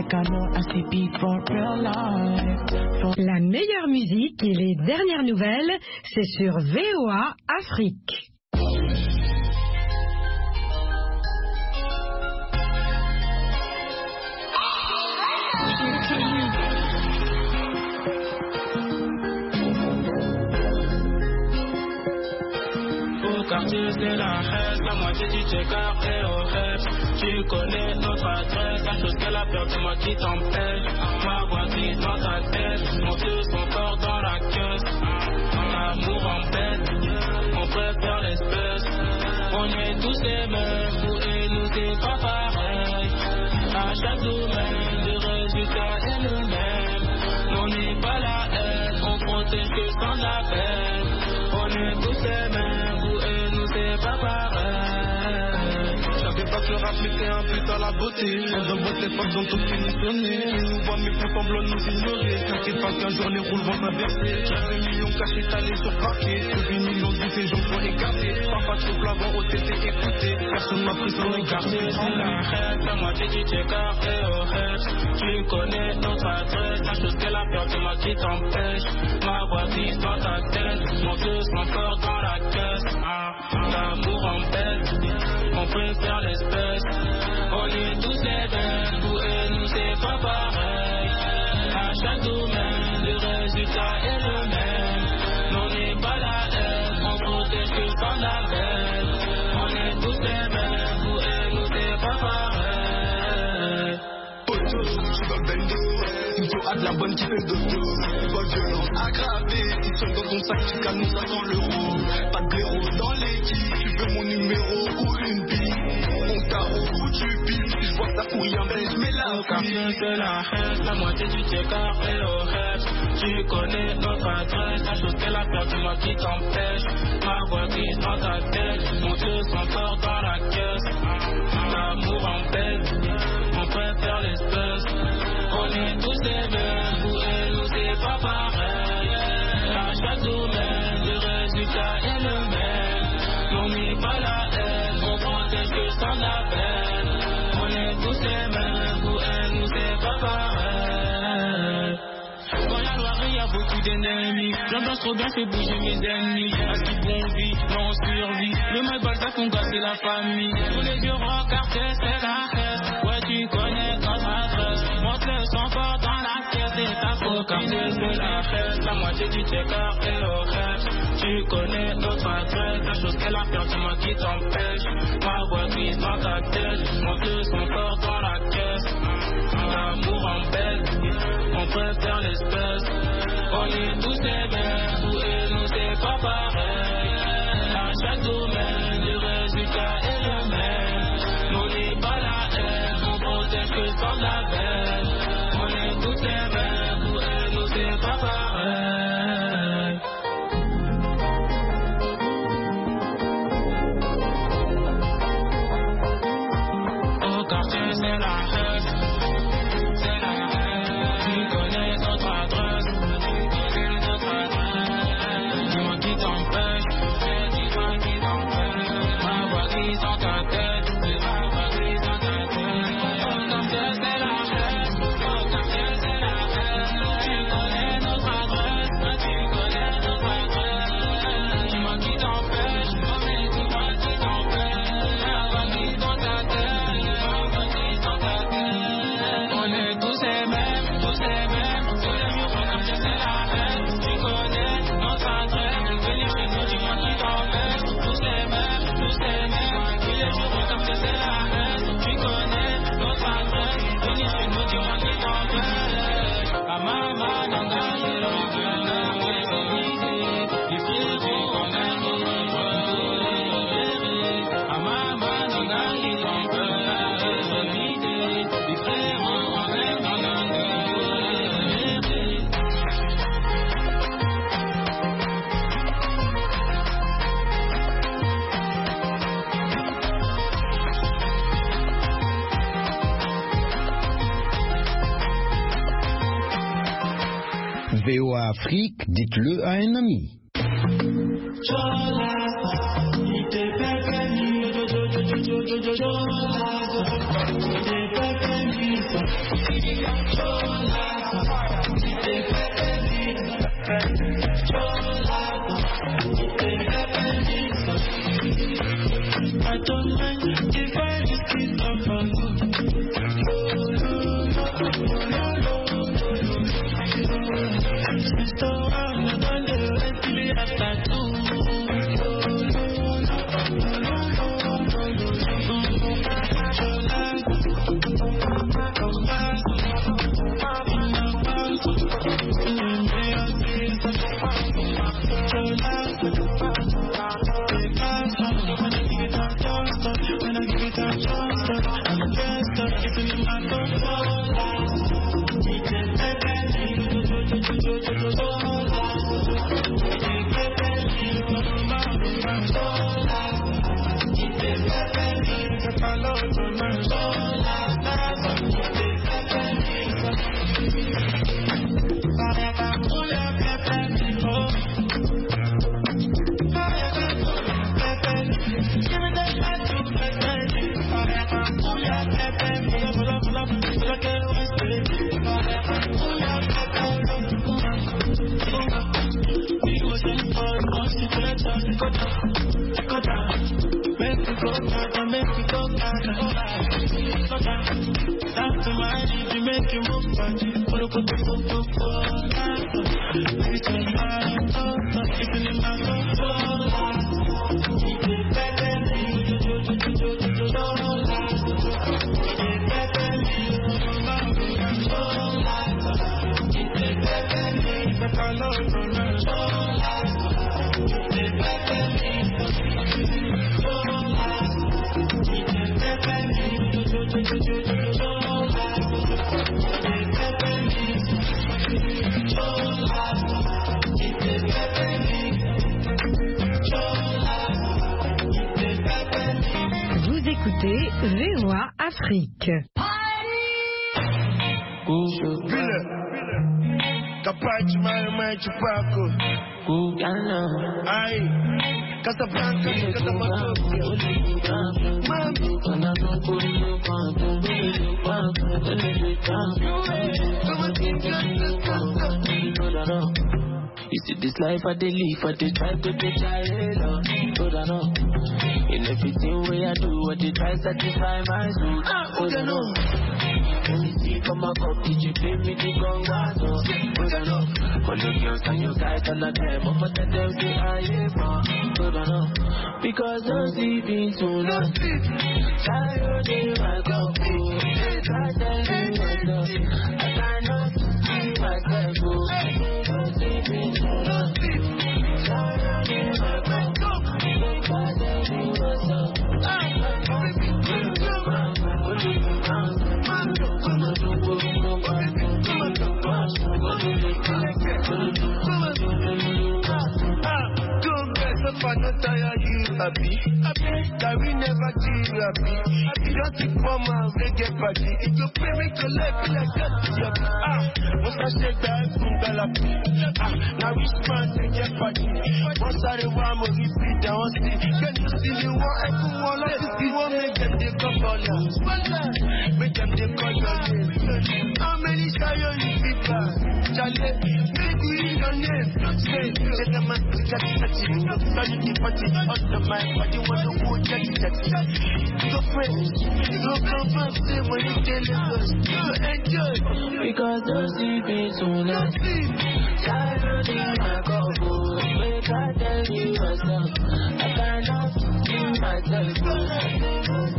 La meilleure musique et les dernières nouvelles, c'est sur VOA Afrique. Quartier c'est la haine, la moitié du check-up et au rêve. Tu connais notre adresse, la chose qu'elle a peur de moi qui t'empêche. Ma voix glisse dans ta tête, mon Dieu son corps dans la caisse. L'amour embête, on préfère l'espèce. On est tous les mêmes, vous et nous c'est pas pareil. À chaque domaine, le résultat est le même. On n'est pas la haine, on protège que sans la peine. On est tous les mêmes, vous et nous c'est pas pareil. J'avais pas que le rap mettait un but à la beauté. On devrait les femmes ont toutes finitionné. Ils nous voient mais font semblant de nous ignorer. T'inquiète pas qu'un jour les roules vont s'inverser. J'ai 2 millions cachés talés sur parquet. 2 millions de ces gens sont écartés. Papa trop l'avant au TT écouté. Personne m'a pris sur le quartier. C'est la haine, la moitié du check-up et au rêve. Tu connais notre adresse, la chose qu'elle a peur de moi qui t'empêche. Ma voix glisse dans ta tête, mon Dieu son corps dans la caisse. L'amour embête, on préfère l'espèce. On est tous les mêmes, vous et nous c'est pas pareil. À chaque domaine, le résultat est le même. On n'est pas la haine, on protège que sans la peine. On est tous les mêmes, vous et nous c'est pas pareil. Poto, je suis dans le bendo. Il faut de la bonne qui fait dodo. Bonne violence aggravée. Si tu dans ton sac, tu calmes, ça sent l'euro. Pas de blaireau dans l'équipe. Tu veux mon numéro ou une bille. On tarot ou tu piles. Si je vois que ta couille en baisse, mais là, quartier c'est la haine, la moitié du check-up et au rêve. Tu connais notre adresse, la chose qu'elle a peur de moi qui t'empêche. Ma voix glisse dans ta tête, mon Dieu son corps dans la caisse. L'amour embête, on préfère l'espèce. On est tous les mêmes, vous et nous c'est pas pareil. À chaque domaine, le résultat est le même. On n'est pas la haine, on protège que sans la peine. On est tous les mêmes, vous et nous c'est pas pareil. Dans la Loire, il y a beaucoup d'ennemis. J'ambiance trop bien, fait bouger mes ennemis. À ce qu'ils vont vivre, non on survit. Le mal Balzac, on gagne la famille. Tous les vieux rock, quartier, c'est la haine. Ouais, tu connais notre adresse. Montre-le son corps dans la caisse et ta faute. Quartier, c'est la haine, la moitié du check-up et au rêve. Tu connais notre adresse, la chose qu'elle a peur de moi qui t'empêche. Ma voix glisse dans ta tête, montre son corps dans la caisse. L'amour embête, on préfère l'espèce. On est tous les mêmes, vous et nous c'est pas pareil. À chaque domaine, le résultat est le même. On n'est pas la haine, on protège que sans la peine. On est tous les mêmes, vous et nous c'est pas pareil. Au quartier c'est la haine. VOA Afrique, dites-le à un ami. I don't mind if I just keep up on Sister, I'm not the to be after two. Vous écoutez VOA Afrique. Casablanca, you see this life I dey live, I dey try to get child. In everything way I do, I dey try satisfy my soul. Let me see from my cup, did you pay me the congrats? For the girls and you guys all of them, but for them say I am because I'm sleeping too long. Child in my cup, I tell you myself, I cannot see myself. I'm sleeping too long. Child in my cup, I tell you myself. I don't tire you happy. That we never give you happy. You don't think for my reggae party. It will pay me to live like that. Once I shake that Galapi. Now which man they get party? Once I want to repeat, I want to see. Can you see me? Everyone like to see one make them they come on you. Make them they call your name. How many shadow you people? Charlie, make me your name. Say, check them out, check it. The party under my body, want to go check it. Go friends, go come back, say when you tell us, go enjoy. Because don't sleep in too long. Child in my cup, make I tell you myself. I cannot see myself.